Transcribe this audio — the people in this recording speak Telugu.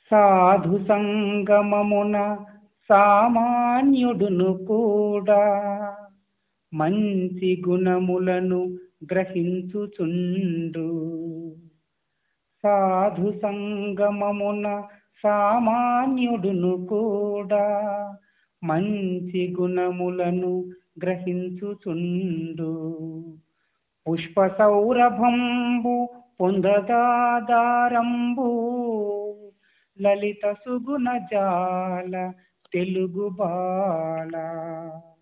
సాధు సంగమమున సామాన్యుడును కూడా మంచి గుణములను గ్రహించుచుండు. సాధు సంగమమున సామాన్యుడును కూడా మంచి గుణములను గ్రహించుచుండు. పుష్ప సౌరభంబు పొందదాదారంబు లలిత సుగుణ జాల తెలుగు బాల.